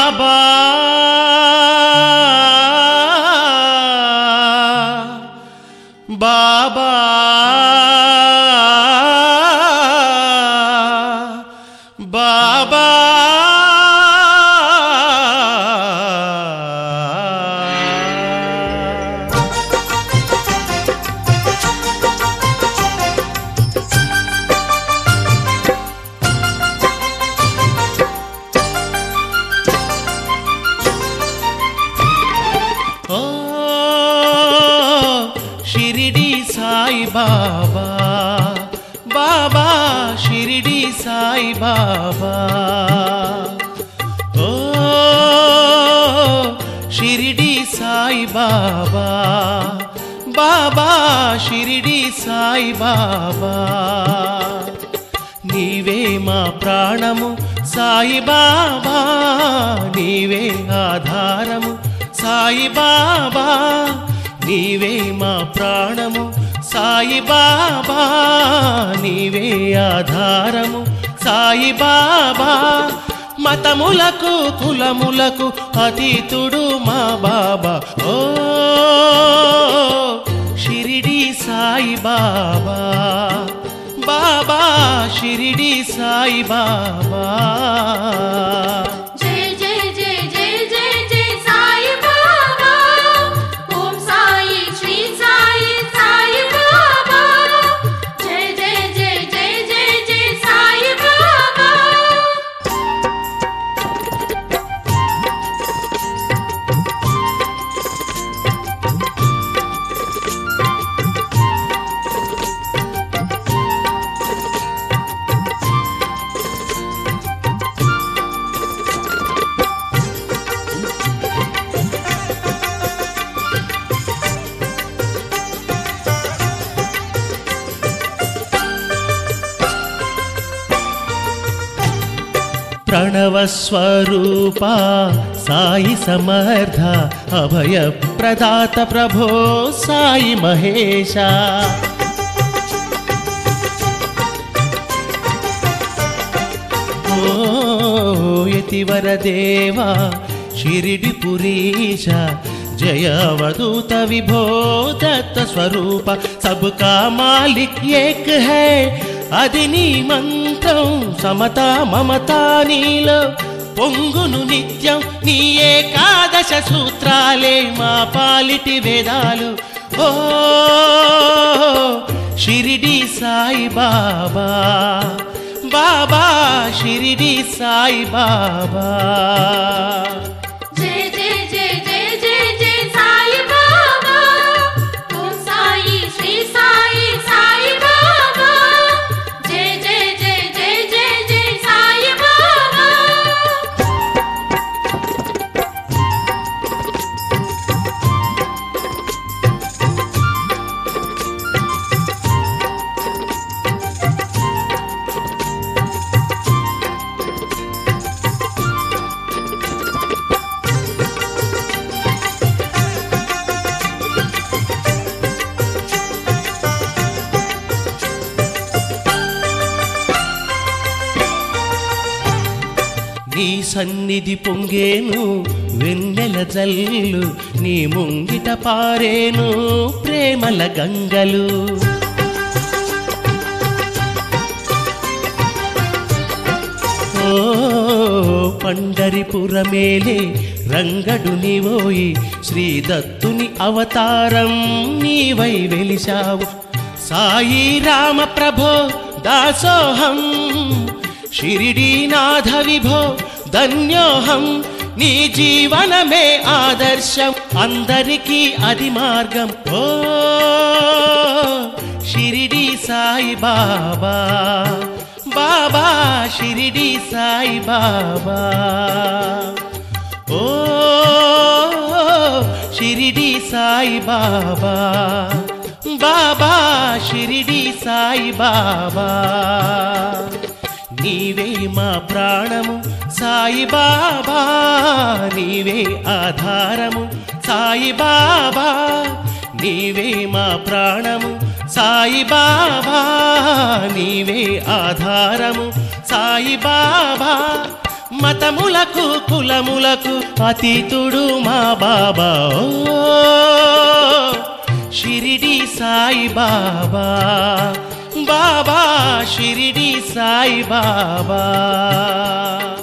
బాబా బాబా బాబా ఓ షిరిడి సాయి బాబా బాబా షిరిడి సాయి బాబా ఓ షిరిడి సాయి బాబా బాబా షిరిడి సాయి బాబా నీవే మా ప్రాణము సాయి బాబా నీవే ఆధారము సాయి బాబా నీవే మా ప్రాణము సాయి బాబా నీవే ఆధారము సాయి బాబా మతములకు కులములకు అతీతుడు మా బాబా ఓ షిరిడి సాయి బాబా బాబా షిరిడి సాయి బాబా ప్రణవస్వరూప సాయి సమర్థ అభయ ప్రదాత ప్రభో సాయి మహేశ ఓ యతివర దేవా షిరిడి పురీశ जय अवधूत विभो दत्त स्वरूप सबका मालिक एक है अदिनी मंत्रं समता ममता नीलो పొంగును నిత్యం నీ ఏకాదశ సూత్రాలే మా పాలిటి వేదాలు ఓ షిరిడి సాయి బాబా బాబా షిరిడి సాయి బాబా నీ సన్నిధి పొంగేను వెన్నెల జల్లు నీ ముంగిట పారేను ప్రేమల గంగలు ఓ పండరిపురమేలే రంగడు నీవోయి శ్రీదత్తుని అవతారం నీవై వెలిశావు సాయి రామ ప్రభో దాసోహం शिरिडीनाथ विभो धन्योहं नी जीवनमे आदर्शं अंदरिकी अदि मार्गं ओ शिरिडी साई बाबा बाबा शिरिडी साई बाबा ओ शिरिडी साई बाबा बाबा शिरिडी साई बाबा నీవే మా ప్రాణము సాయి బాబా నీవే ఆధారము సాయి బాబా నీవే మా ప్రాణము సాయి బాబా నీవే ఆధారము సాయి బాబా మతములకు కులములకు అతీతుడు మా బాబా ఓ షిరిడి సాయి బాబా బాబా షిరిడి సాయి బాబా